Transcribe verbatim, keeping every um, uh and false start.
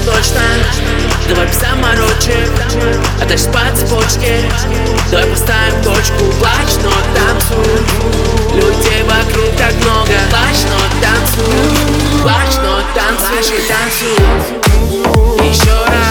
точно. Давай без заморочек, а дальше по цепочке. Давай поставим точку. Плачь, но танцуй. Людей вокруг так много. Плачь, но танцуй. Плачь, но танцуй. Плачь и танцуй. Еще раз.